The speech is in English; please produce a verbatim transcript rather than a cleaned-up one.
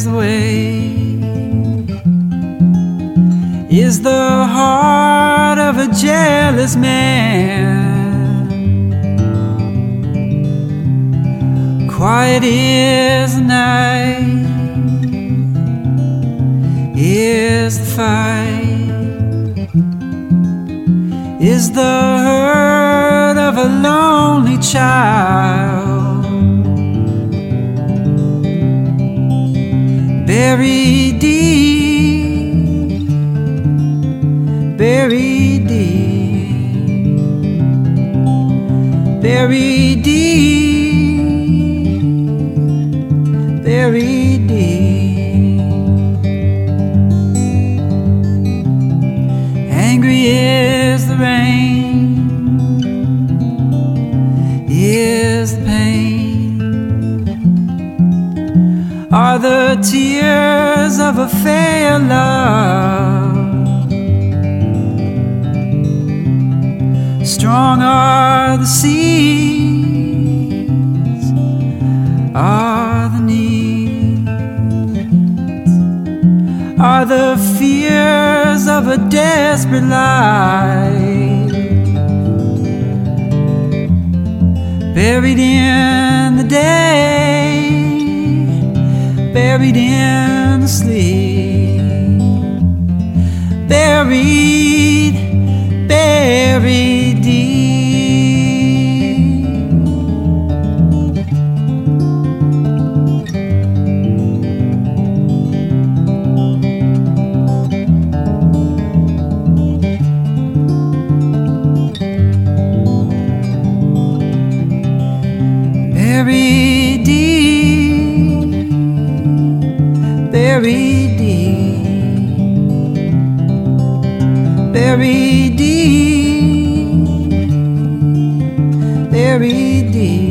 is the way, is the heart of a jealous man. Quiet is the night, is the fight, is the hurt of a lonely child. Buried deep, buried deep, buried deep, buried deep. Angry is the rain, is the pain, are the tears of a failed love. Strong are the seas, are the needs, are the fears of a desperate life. Buried in the day, buried in the sleep, buried, buried deep. Buried deep, buried deep, buried deep, buried deep.